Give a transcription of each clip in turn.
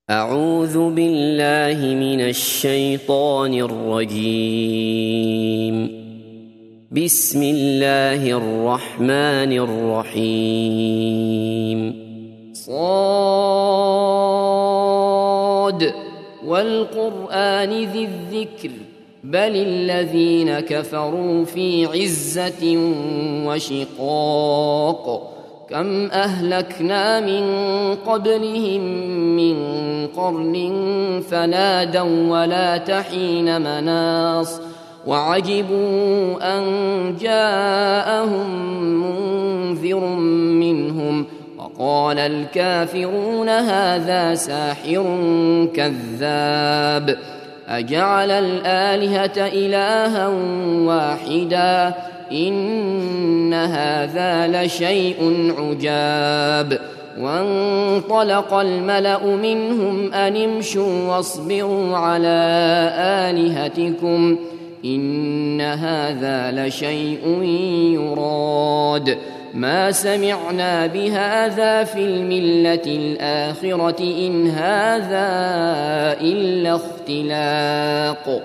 أعوذ بالله من الشيطان الرجيم. بسم الله الرحمن الرحيم. صاد والقرآن ذي الذكر بل الذين كفروا في عزة وشقاق. كم أهلكنا من قبلهم من قرن فنادوا ولا تحين مناص وعجبوا أن جاءهم منذر منهم وقال الكافرون هذا ساحر كذاب. أجعل الآلهة إلها واحدا إن هذا لشيء عجاب. وانطلق الملأ منهم أن امشوا واصبروا على آلهتكم إن هذا لشيء يراد. ما سمعنا بهذا في الملة الآخرة إن هذا إلا اختلاق.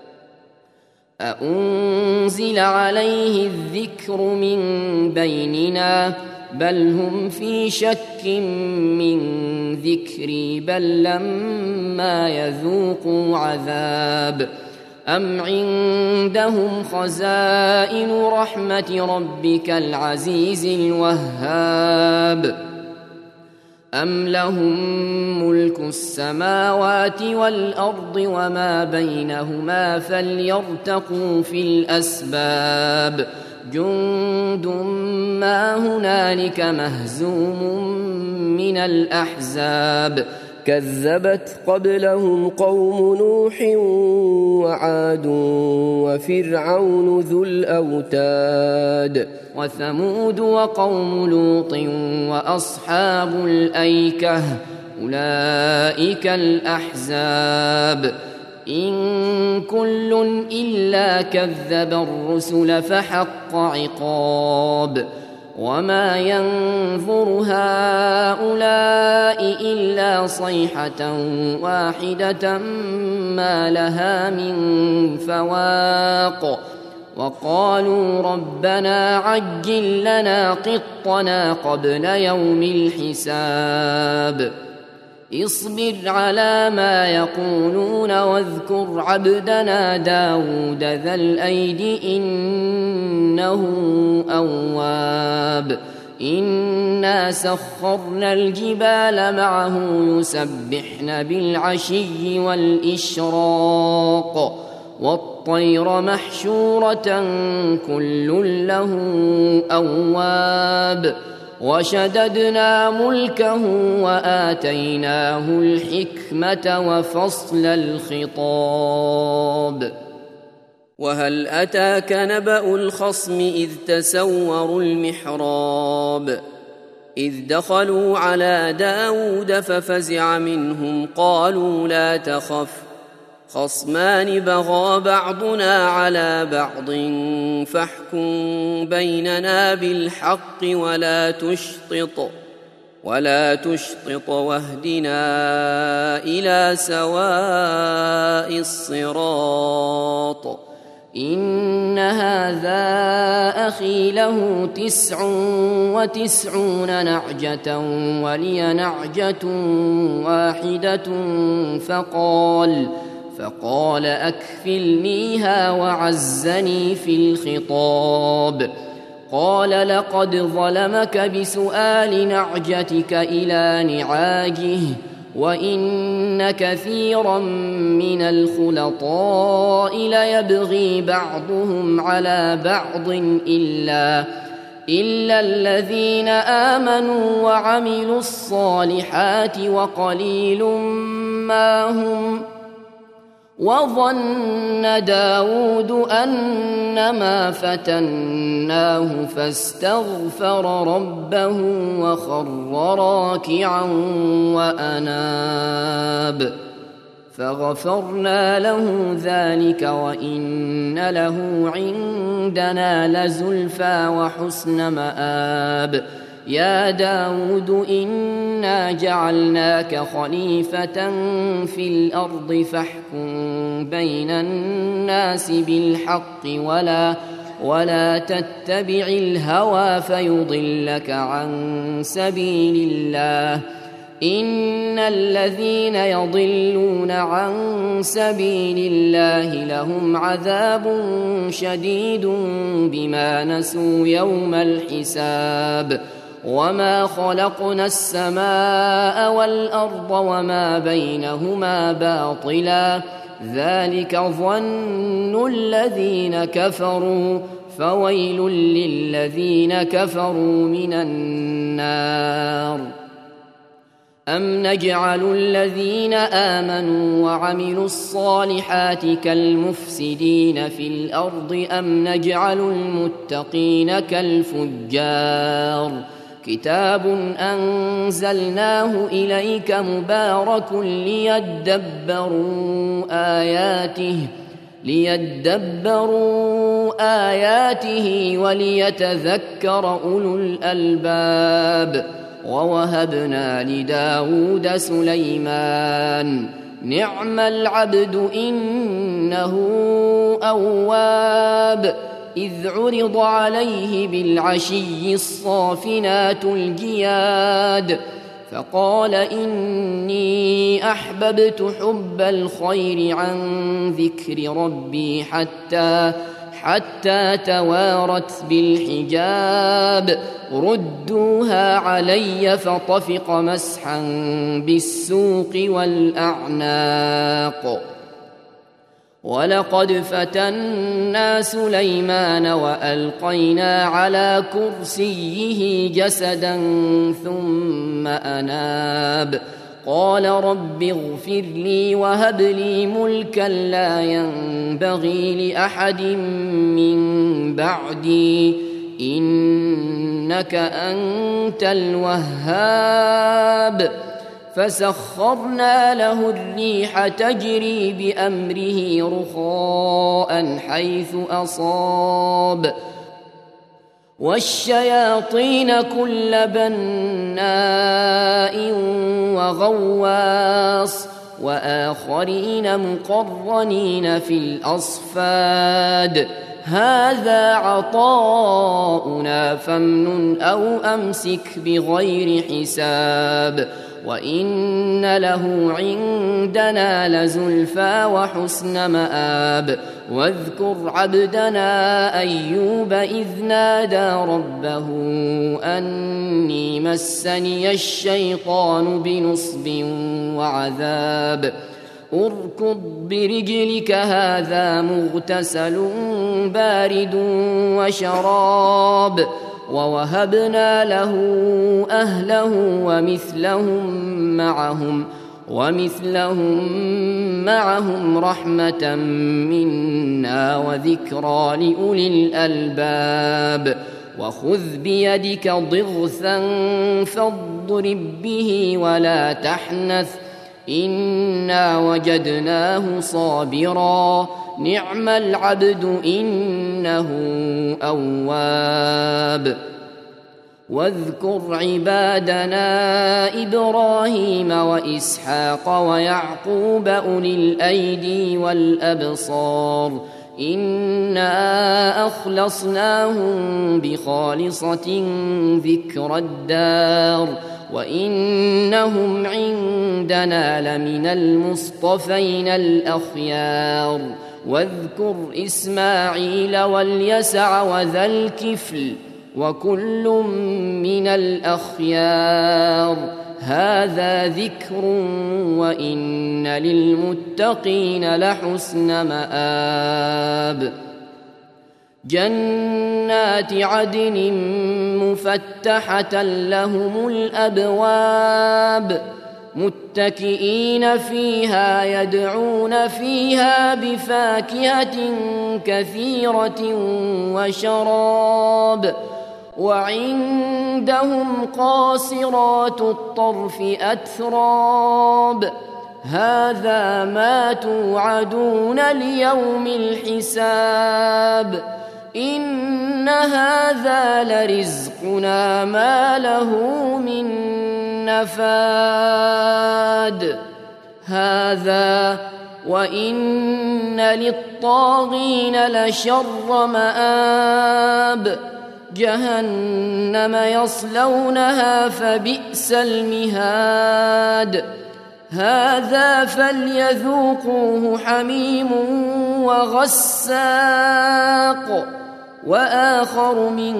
أأنزل عليه الذكر من بيننا بل هم في شك من ذكري بل لما يذوقوا عذاب. أم عندهم خزائن رحمة ربك العزيز الوهاب أم لهم ملك السماوات والأرض وما بينهما فليرتقوا في الأسباب. جند ما هنالك مهزوم من الأحزاب. كذبت قبلهم قوم نوح وعاد وفرعون ذو الأوتاد وثمود وقوم لوط وأصحاب الأيكة أولئك الأحزاب. إن كل إلا كذب الرسل فحق عقاب. وما ينظر هؤلاء إلا صيحة واحدة ما لها من فواق. وقالوا ربنا عجل لنا قطنا قبل يوم الحساب. اصبر على ما يقولون واذكر عبدنا داود ذا الأيد إنه أواب. إنا سخرنا الجبال معه يسبحن بالعشي والإشراق والطير محشورة كل له أواب. وشددنا ملكه وآتيناه الحكمة وفصل الخطاب. وهل أتاك نبأ الخصم إذ تسوروا المحراب إذ دخلوا على داود ففزع منهم قالوا لا تخف خصمان بغى بعضنا على بعض فاحكم بيننا بالحق ولا تشطط واهدنا إلى سواء الصراط. إن هذا أخي له 99 نعجة ولي نعجة واحدة فقال أكفلنيها وعزني في الخطاب. قال لقد ظلمك بسؤال نعجتك إلى نعاجه وإن كثيرا من الخلطاء ليبغي بعضهم على بعض إلا الذين آمنوا وعملوا الصالحات وقليل ما هم. وظن داود أنما فتناه فاستغفر ربه وخر راكعا وأناب فغفرنا له ذلك وإن له عندنا لزلفى وحسن مآب. يا داود إنا جعلناك خليفة في الأرض فاحكم بين الناس بالحق ولا تتبع الهوى فيضلك عن سبيل الله إن الذين يضلون عن سبيل الله لهم عذاب شديد بما نسوا يوم الحساب وما خلقنا السماء والأرض وما بينهما باطلا ذلك ظن الذين كفروا فويل للذين كفروا من النار أم نجعل الذين آمنوا وعملوا الصالحات كالمفسدين في الأرض أم نجعل المتقين كالفجار كتاب أنزلناه إليك مبارك ليدبروا آياته وليتذكر أولو الألباب ووهبنا لداود سليمان نعم العبد إنه أواب إذ عرض عليه بالعشي الصافنات الجياد فقال إني أحببت حب الخير عن ذكر ربي حتى توارت بالحجاب ردوها علي فطفق مسحا بالسوق والأعناق ولقد فتنا سليمان وألقينا على كرسيه جسدا ثم أناب قال رب اغفر لي وهب لي ملكا لا ينبغي لأحد من بعدي إنك أنت الوهاب فسخرنا له الريح تجري بأمره رخاء حيث أصاب والشياطين كل بناء وغواص وآخرين مقرنين في الأصفاد هذا عطاؤنا فامنن أو أمسك بغير حساب وإن له عندنا لزلفى وحسن مآب واذكر عبدنا أيوب إذ نادى ربه أني مسني الشيطان بنصب وعذاب اركض برجلك هذا مغتسل بارد وشراب ووهبنا له أهله ومثلهم معهم رحمة منا وذكرى لأولي الألباب وخذ بيدك ضغثا فاضرب به ولا تحنث إنا وجدناه صابرا نعم العبد إنه أواب واذكر عبادنا إبراهيم وإسحاق ويعقوب أولي الأيدي والأبصار إنا أخلصناهم بخالصة ذكر الدار وإنهم عندنا لمن المصطفين الأخيار واذكر إسماعيل واليسع وذا الكفل وكل من الأخيار هذا ذكر وإن للمتقين لحسن مآب جنات عدن مفتحة لهم الأبواب متكئين فيها يدعون فيها بفاكهة كثيرة وشراب وعندهم قاصرات الطرف أتراب هذا ما توعدون ليوم الحساب إن هذا لرزقنا ما له من نفاد هذا وإن للطاغين لشر مآب جهنم يصلونها فبئس المهاد هذا فليذوقوه حميم وغساق وآخر من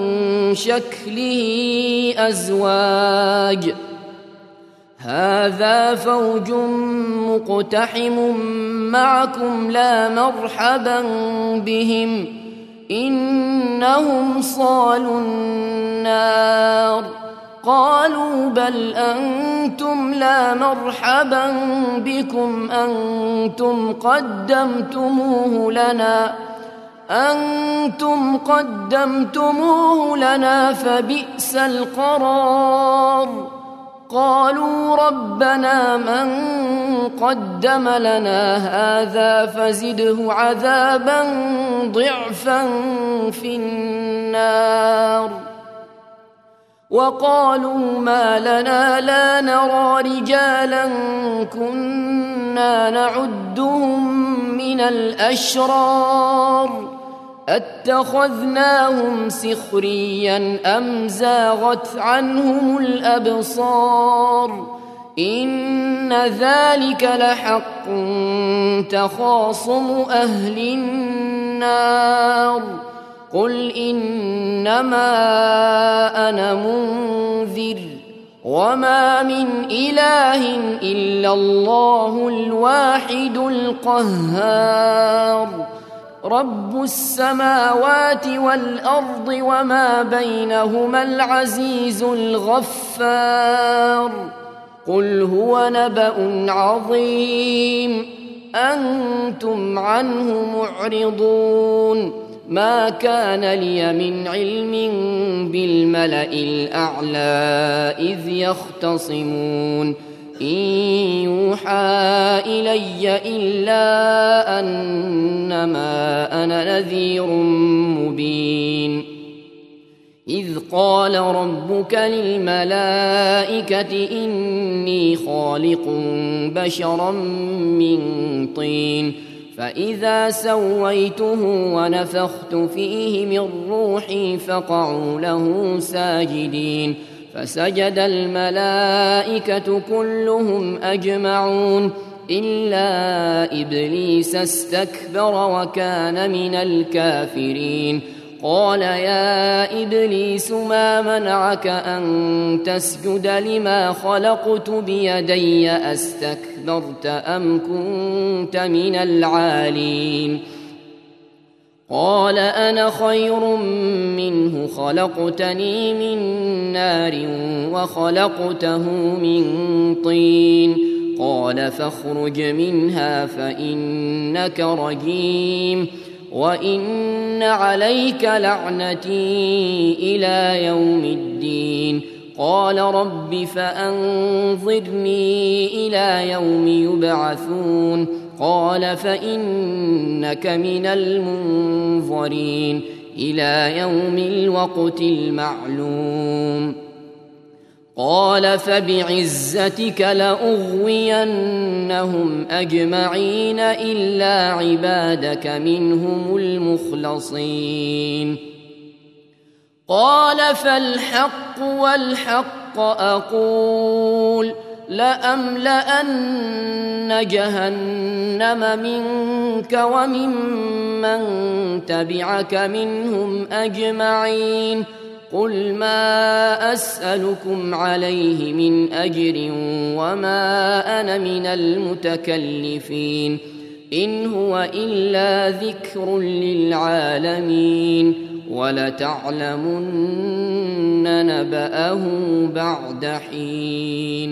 شكله أزواج هذا فوج مقتحم معكم لا مرحبا بهم إنهم صالوا النار قالوا بل أنتم لا مرحبا بكم أنتم قدمتموه لنا فبئس القرار قالوا ربنا من قدم لنا هذا فزده عذابا ضعفا في النار وقالوا ما لنا لا نرى رجالا كنا نعدهم من الأشرار اتخذناهم سخريا أم زاغت عنهم الأبصار إن ذلك لحق تخاصم أهل النار قل إنما أنا منذر وما من إله إلا الله الواحد القهار رب السماوات والأرض وما بينهما العزيز الغفار قل هو نبأ عظيم أنتم عنه معرضون ما كان لي من علم بالملأ الأعلى إذ يختصمون إن يوحى إلي إلا أنما أنا نذير مبين إذ قال ربك للملائكة إني خالق بشرا من طين فإذا سويته ونفخت فيه من روحي فقعوا له ساجدين فسجد الملائكة كلهم أجمعون إلا إبليس استكبر وكان من الكافرين قال يا إبليس ما منعك أن تسجد لما خلقت بيدي أستكبرت أم كنت من العالين قال أنا خير منه خلقتني من نار وخلقته من طين قال فاخرج منها فإنك رجيم وإن عليك لعنتي إلى يوم الدين قال رب فأنظرني إلى يوم يبعثون قال فإنك من المنظرين إلى يوم الوقت المعلوم قال فبعزتك لأغوينهم أجمعين إلا عبادك منهم المخلصين قال فالحق والحق أقول لأملأن جهنم منك وممن تبعك منهم أجمعين قل ما أسألكم عليه من أجر وما أنا من المتكلفين إن هو إلا ذكر للعالمين ولتعلمن نبأه بعد حين